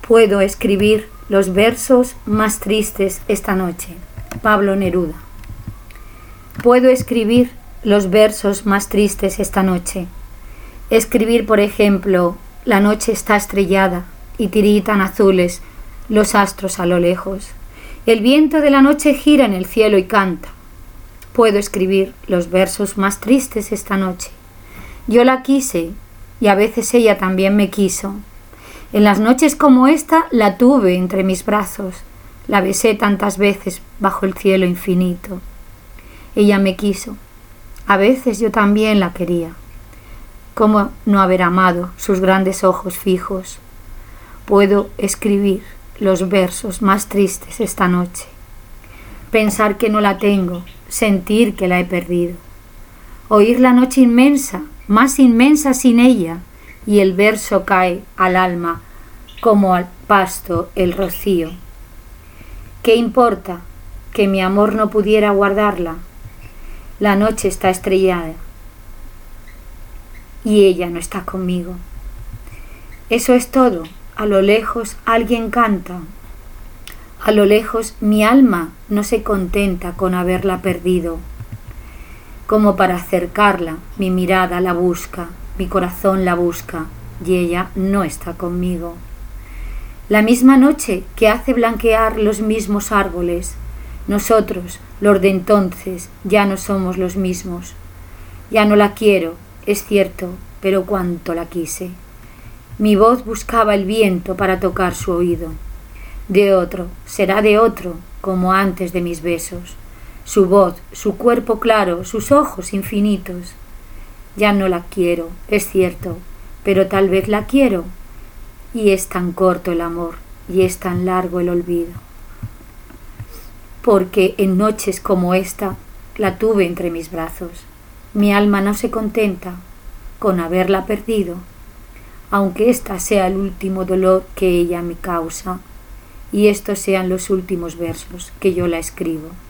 Puedo escribir los versos más tristes esta noche. Pablo Neruda. Puedo escribir los versos más tristes esta noche. Escribir, por ejemplo, la noche está estrellada y tiritan azules los astros a lo lejos. El viento de la noche gira en el cielo y canta. Puedo escribir los versos más tristes esta noche. Yo la quise y a veces ella también me quiso. En las noches como esta la tuve entre mis brazos, la besé tantas veces bajo el cielo infinito. Ella me quiso, a veces yo también la quería. ¿Cómo no haber amado sus grandes ojos fijos? Puedo escribir los versos más tristes esta noche. Pensar que no la tengo, sentir que la he perdido. Oír la noche inmensa, más inmensa sin ella, y el verso cae al alma como al pasto el rocío. ¿Qué importa que mi amor no pudiera guardarla? La noche está estrellada y ella no está conmigo. Eso es todo. A lo lejos alguien canta. A lo lejos mi alma no se contenta con haberla perdido. Como para acercarla, mi mirada la busca. Mi corazón la busca y ella no está conmigo. La misma noche que hace blanquear los mismos árboles, nosotros, los de entonces, ya no somos los mismos. Ya no la quiero, es cierto, pero cuánto la quise. Mi voz buscaba el viento para tocar su oído. De otro, será de otro, como antes de mis besos. Su voz, su cuerpo claro, sus ojos infinitos. Ya no la quiero, es cierto, pero tal vez la quiero. Y es tan corto el amor, y es tan largo el olvido. Porque en noches como esta la tuve entre mis brazos. Mi alma no se contenta con haberla perdido, aunque ésta sea el último dolor que ella me causa, y estos sean los últimos versos que yo la escribo.